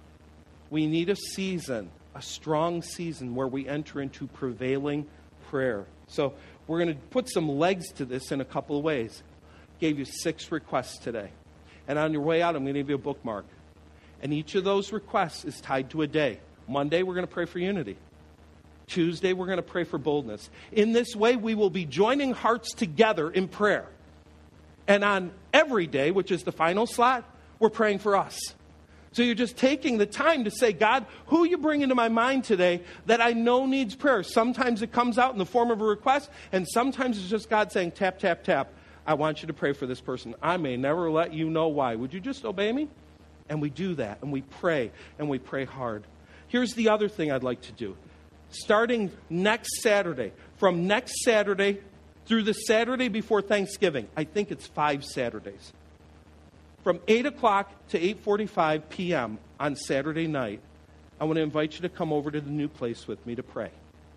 We need a season, a strong season where we enter into prevailing prayer. So we're going to put some legs to this in a couple of ways. Gave you 6 requests today. And on your way out, I'm going to give you a bookmark. And each of those requests is tied to a day. Monday, we're going to pray for unity. Tuesday, we're going to pray for boldness. In this way, we will be joining hearts together in prayer. And on every day, which is the final slot, we're praying for us. So you're just taking the time to say, God, who you bring into my mind today that I know needs prayer? Sometimes it comes out in the form of a request, and sometimes it's just God saying, tap, tap, tap. I want you to pray for this person. I may never let you know why. Would you just obey me? And we do that, and we pray hard. Here's the other thing I'd like to do. Starting next Saturday, from next Saturday through the Saturday before Thanksgiving, I think it's 5 Saturdays. From 8 o'clock to 8:45 p.m. on Saturday night, I want to invite you to come over to the new place with me to pray.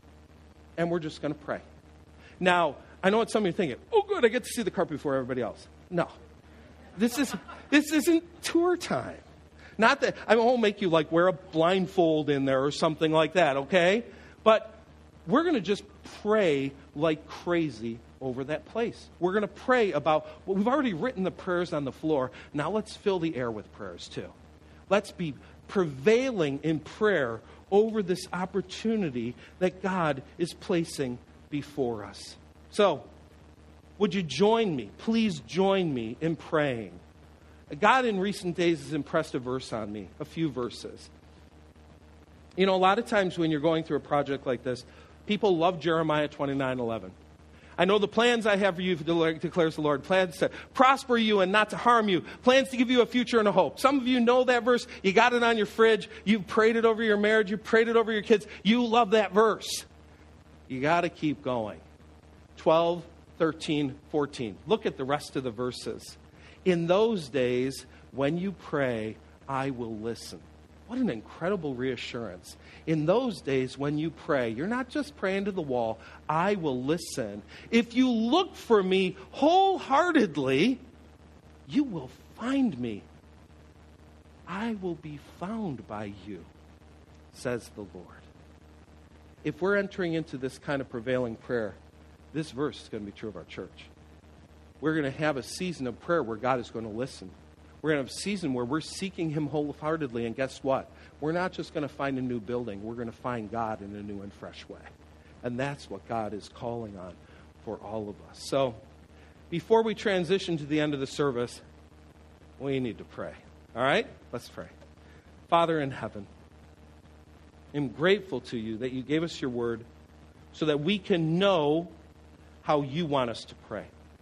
And we're just going to pray. Now, I know what some of you are thinking. Oh, good, I get to see the carpet before everybody else. No. This isn't tour time. Not that I won't make you like wear a blindfold in there or something like that, okay? But we're going to just pray like crazy over that place. We're going to pray about, well, we've already written the prayers on the floor. Now let's fill the air with prayers too. Let's be prevailing in prayer over this opportunity that God is placing before us. So, would you join me? Please join me in praying. God in recent days has impressed a verse on me, a few verses. A lot of times when you're going through a project like this, people love Jeremiah 29:11. I know the plans I have for you, declares the Lord. Plans to prosper you and not to harm you. Plans to give you a future and a hope. Some of you know that verse. You got it on your fridge. You've prayed it over your marriage. You've prayed it over your kids. You love that verse. You got to keep going. 12, 13, 14. Look at the rest of the verses. In those days, when you pray, I will listen. What an incredible reassurance. In those days when you pray, you're not just praying to the wall. I will listen. If you look for me wholeheartedly, you will find me. I will be found by you, says the Lord. If we're entering into this kind of prevailing prayer, this verse is going to be true of our church. We're going to have a season of prayer where God is going to listen. We're going to have a season where we're seeking him wholeheartedly. And guess what? We're not just going to find a new building. We're going to find God in a new and fresh way. And that's what God is calling on for all of us. So before we transition to the end of the service, we need to pray. All right? Let's pray. Father in heaven, I'm grateful to you that you gave us your word so that we can know how you want us to pray.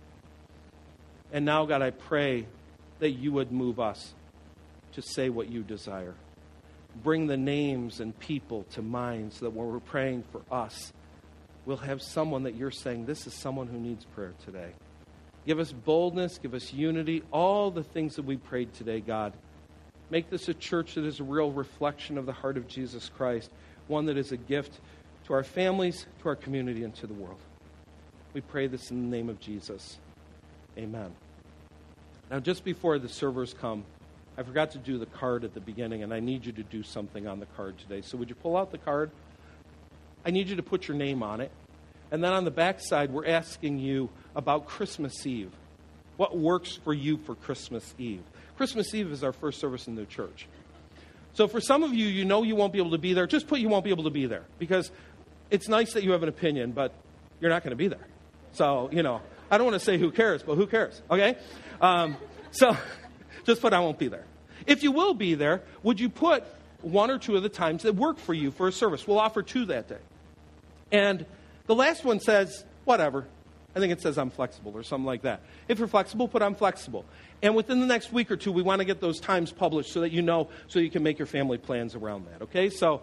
And now, God, I pray that you would move us to say what you desire. Bring the names and people to mind so that when we're praying for us, we'll have someone that you're saying, this is someone who needs prayer today. Give us boldness, give us unity, all the things that we prayed today, God. Make this a church that is a real reflection of the heart of Jesus Christ, one that is a gift to our families, to our community, and to the world. We pray this in the name of Jesus. Amen. Now, just before the servers come, I forgot to do the card at the beginning, and I need you to do something on the card today. So would you pull out the card? I need you to put your name on it. And then on the back side, we're asking you about Christmas Eve. What works for you for Christmas Eve? Christmas Eve is our first service in the church. So for some of you, you know you won't be able to be there. Just put you won't be able to be there. Because it's nice that you have an opinion, but you're not going to be there. So, I don't want to say who cares, but who cares, okay? So just put I won't be there. If you will be there, would you put one or two of the times that work for you for a service? We'll offer 2 that day. And the last one says, whatever. I think it says I'm flexible or something like that. If you're flexible, put I'm flexible. And within the next week or 2, we want to get those times published so that you know, so you can make your family plans around that, okay? So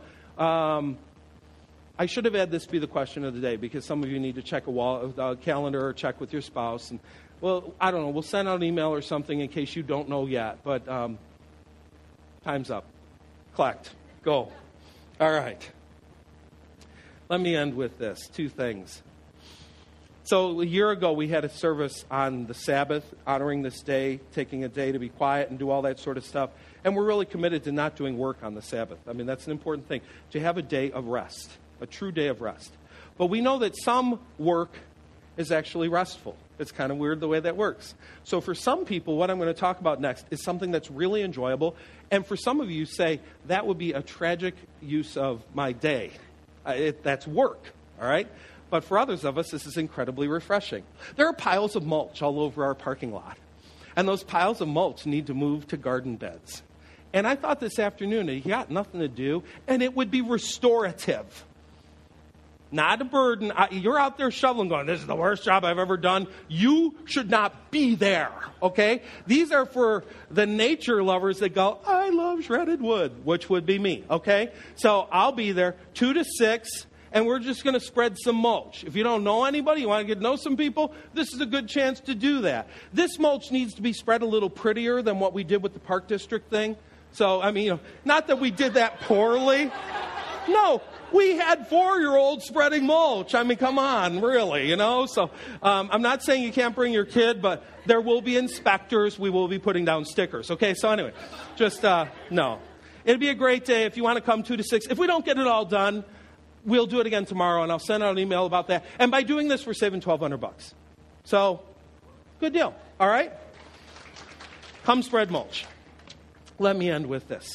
I should have had this be the question of the day because some of you need to check a calendar or check with your spouse. And, well, I don't know. We'll send out an email or something in case you don't know yet. But time's up. Collect. Go. All right. Let me end with this. 2 things. So a year ago, we had a service on the Sabbath, honoring this day, taking a day to be quiet and do all that sort of stuff. And we're really committed to not doing work on the Sabbath. I mean, that's an important thing, to have a day of rest, a true day of rest. But we know that some work is actually restful. It's kind of weird the way that works. So for some people, what I'm going to talk about next is something that's really enjoyable. And for some of you, say, that would be a tragic use of my day. That's work, all right? But for others of us, this is incredibly refreshing. There are piles of mulch all over our parking lot. And those piles of mulch need to move to garden beds. And I thought this afternoon, you got nothing to do, and it would be restorative. Not a burden. You're out there shoveling going, this is the worst job I've ever done. You should not be there, okay? These are for the nature lovers that go, I love shredded wood, which would be me, okay? So I'll be there 2 to 6, and we're just going to spread some mulch. If you don't know anybody, you want to get to know some people, this is a good chance to do that. This mulch needs to be spread a little prettier than what we did with the Park District thing. So, not that we did that poorly. No. We had 4-year-olds spreading mulch. Come on, really, So I'm not saying you can't bring your kid, but there will be inspectors. We will be putting down stickers. Okay, so anyway, just, no. It'll be a great day if you want to come 2 to 6. If we don't get it all done, we'll do it again tomorrow, and I'll send out an email about that. And by doing this, we're saving $1,200. So, good deal, all right? Come spread mulch. Let me end with this. Do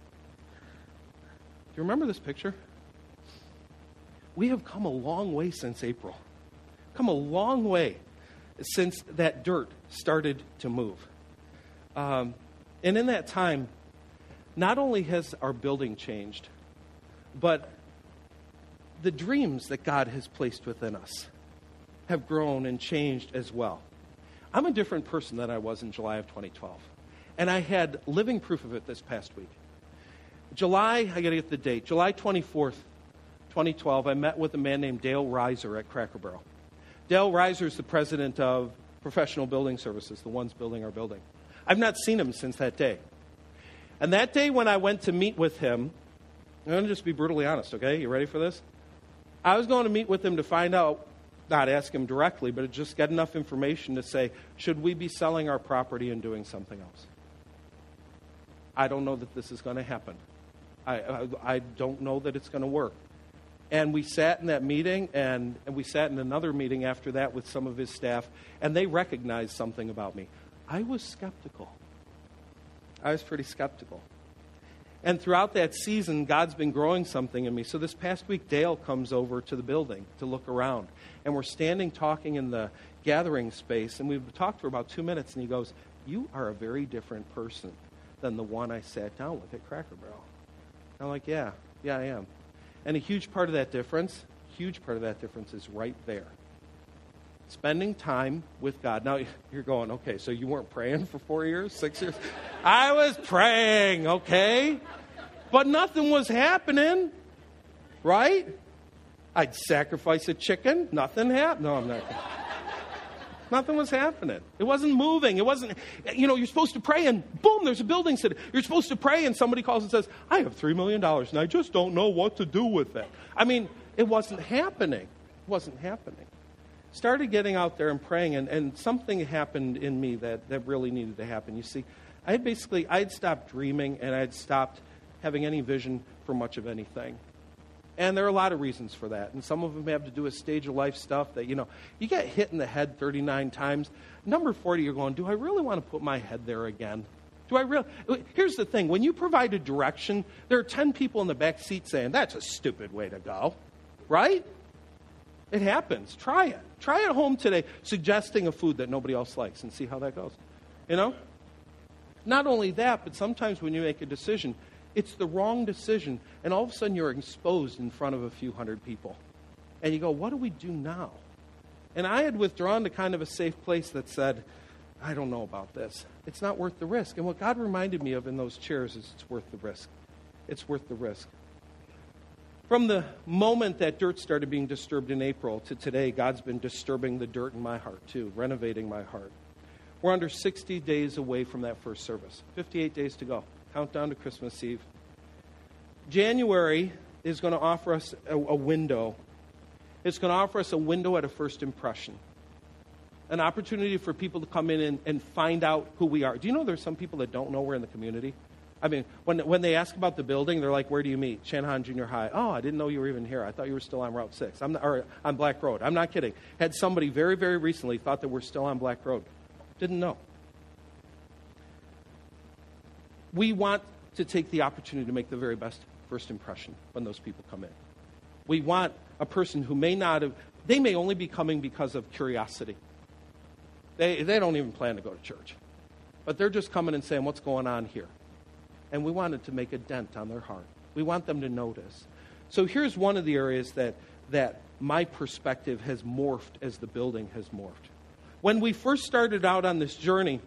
you remember this picture? We have come a long way since April. Come a long way since that dirt started to move. And in that time, not only has our building changed, but the dreams that God has placed within us have grown and changed as well. I'm a different person than I was in July of 2012. And I had living proof of it this past week. I got to get the date, July 24th, 2012, I met with a man named Dale Reiser at Cracker Barrel. Dale Reiser is the president of Professional Building Services, the ones building our building. I've not seen him since that day. And that day when I went to meet with him, I'm going to just be brutally honest, okay? You ready for this? I was going to meet with him to find out, not ask him directly, but just get enough information to say, should we be selling our property and doing something else? I don't know that this is going to happen. I don't know that it's going to work. And we sat in that meeting, and we sat in another meeting after that with some of his staff, and they recognized something about me. I was skeptical. I was pretty skeptical. And throughout that season, God's been growing something in me. So this past week, Dale comes over to the building to look around. And we're standing talking in the gathering space, and we've talked for about 2 minutes, and he goes, "You are a very different person than the one I sat down with at Cracker Barrel." I'm like, yeah, I am. And a huge part of that difference is right there. Spending time with God. Now, you're going, okay, so you weren't praying for 4 years, 6 years? I was praying, okay? But nothing was happening, right? I'd sacrifice a chicken. Nothing happened. No, I'm not. Nothing was happening. It wasn't moving. It wasn't, you're supposed to pray and boom, there's a building sitting. You're supposed to pray and somebody calls and says, "I have $3 million and I just don't know what to do with it." I mean, it wasn't happening. It wasn't happening. Started getting out there and praying, and something happened in me that really needed to happen. You see, I'd stopped dreaming and I'd stopped having any vision for much of anything. And there are a lot of reasons for that. And some of them have to do with stage of life stuff that, you get hit in the head 39 times. Number 40, you're going, do I really want to put my head there again? Here's the thing. When you provide a direction, there are 10 people in the back seat saying, "That's a stupid way to go." Right? It happens. Try it. Try it at home today, suggesting a food that nobody else likes and see how that goes. Not only that, but sometimes when you make a decision, it's the wrong decision, and all of a sudden you're exposed in front of a few hundred people. And you go, what do we do now? And I had withdrawn to kind of a safe place that said, I don't know about this. It's not worth the risk. And what God reminded me of in those chairs is it's worth the risk. It's worth the risk. From the moment that dirt started being disturbed in April to today, God's been disturbing the dirt in my heart too, renovating my heart. We're under 60 days away from that first service. 58 days to go. Countdown to Christmas Eve. January is going to offer us a window. It's going to offer us a window at a first impression. An opportunity for people to come in and find out who we are. Do you know there's some people that don't know we're in the community? I mean, when they ask about the building, they're like, "Where do you meet?" Channahon Junior High. "Oh, I didn't know you were even here. I thought you were still on Route 6. Or on Black Road." I'm not kidding. Had somebody very, very recently thought that we're still on Black Road. Didn't know. We want to take the opportunity to make the very best first impression when those people come in. We want a person who may only be coming because of curiosity. They don't even plan to go to church. But they're just coming and saying, "What's going on here?" And we wanted to make a dent on their heart. We want them to notice. So here's one of the areas that my perspective has morphed as the building has morphed. When we first started out on this journey,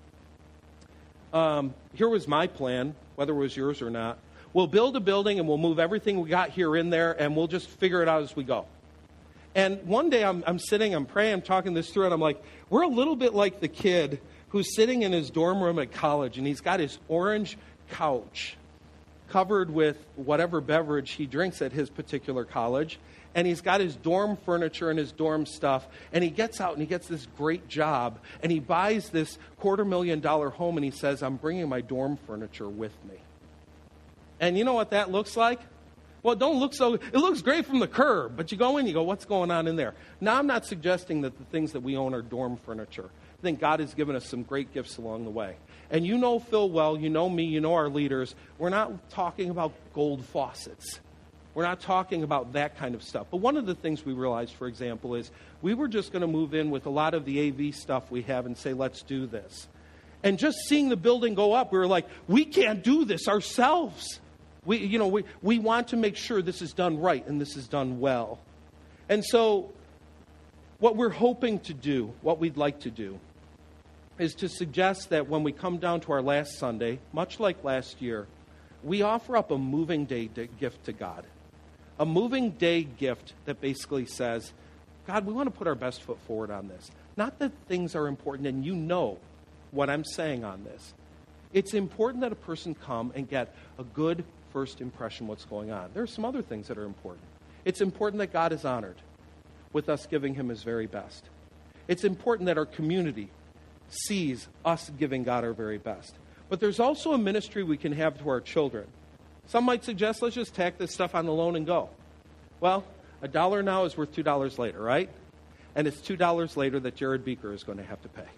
here was my plan, whether it was yours or not. We'll build a building and we'll move everything we got here in there and we'll just figure it out as we go. And one day I'm sitting, I'm praying, I'm talking this through, and I'm like, we're a little bit like the kid who's sitting in his dorm room at college and he's got his orange couch covered with whatever beverage he drinks at his particular college, and he's got his dorm furniture and his dorm stuff, and he gets out and he gets this great job, and he buys this $250,000 home, and he says, "I'm bringing my dorm furniture with me." And you know what that looks like? Well, it looks great from the curb, but you go in, you go, what's going on in there? Now, I'm not suggesting that the things that we own are dorm furniture. I think God has given us some great gifts along the way. And you know Phil well, you know me, you know our leaders. We're not talking about gold faucets. We're not talking about that kind of stuff. But one of the things we realized, for example, is we were just going to move in with a lot of the AV stuff we have and say, let's do this. And just seeing the building go up, we were like, we can't do this ourselves. We want to make sure this is done right and this is done well. And so what we're hoping to do, what we'd like to do, is to suggest that when we come down to our last Sunday, much like last year, we offer up a moving day gift to God. A moving day gift that basically says, God, we want to put our best foot forward on this. Not that things are important, and you know what I'm saying on this. It's important that a person come and get a good first impression of what's going on. There are some other things that are important. It's important that God is honored with us giving him his very best. It's important that our community sees us giving God our very best. But there's also a ministry we can have to our children. Some might suggest, let's just tack this stuff on the loan and go. Well, $1 now is worth $2 later, right? And it's $2 later that Jared Beaker is going to have to pay.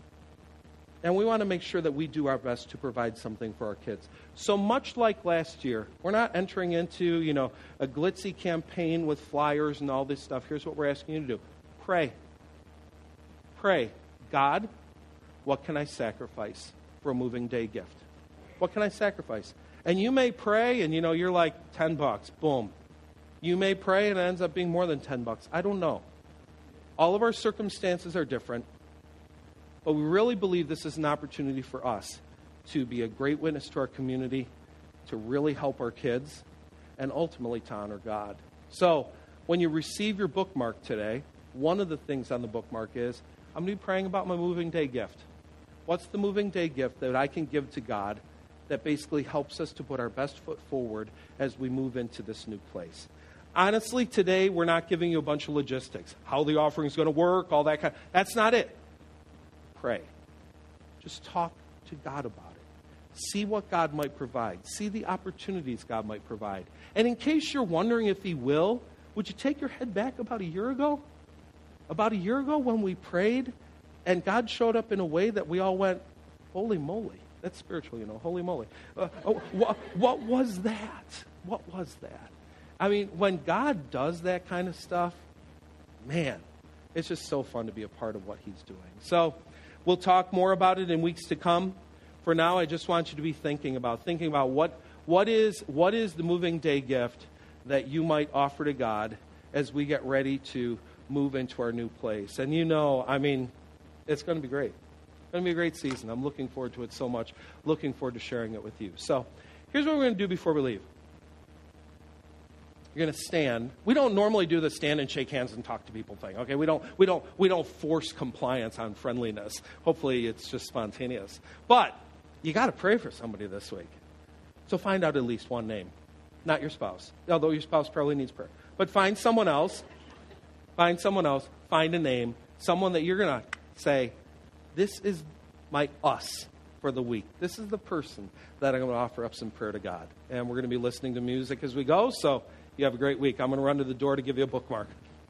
And we want to make sure that we do our best to provide something for our kids. So much like last year, we're not entering into, a glitzy campaign with flyers and all this stuff. Here's what we're asking you to do. Pray. Pray. God, what can I sacrifice for a moving day gift? What can I sacrifice? And you may pray and, you're like, $10. Boom. You may pray and it ends up being more than $10. I don't know. All of our circumstances are different. But we really believe this is an opportunity for us to be a great witness to our community, to really help our kids, and ultimately to honor God. So when you receive your bookmark today, one of the things on the bookmark is, I'm going to be praying about my moving day gift. What's the moving day gift that I can give to God that basically helps us to put our best foot forward as we move into this new place? Honestly, today we're not giving you a bunch of logistics, how the offering is going to work, all that kind. That's not it. Pray. Just talk to God about it. See what God might provide. See the opportunities God might provide. And in case you're wondering if he will, would you take your head back about a year ago? About a year ago when we prayed and God showed up in a way that we all went, holy moly. That's spiritual, holy moly. What was that? What was that? I mean, when God does that kind of stuff, man, it's just so fun to be a part of what he's doing. So we'll talk more about it in weeks to come. For now, I just want you to be thinking about what is the moving day gift that you might offer to God as we get ready to move into our new place. And it's going to be great. It's going to be a great season. I'm looking forward to it so much. Looking forward to sharing it with you. So here's what we're going to do before we leave. You're going to stand. We don't normally do the stand and shake hands and talk to people thing. Okay, we don't force compliance on friendliness. Hopefully, it's just spontaneous. But you got to pray for somebody this week. So find out at least one name, not your spouse. Although your spouse probably needs prayer, but find someone else. Find someone else. Find a name. Someone that you're going to say, this is my us for the week. This is the person that I'm going to offer up some prayer to God. And we're going to be listening to music as we go. So. You have a great week. I'm going to run to the door to give you a bookmark.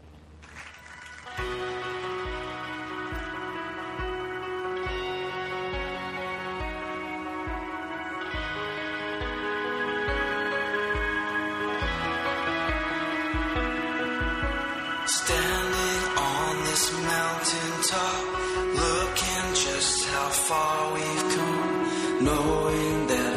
Standing on this mountaintop, looking just how far we've come, knowing that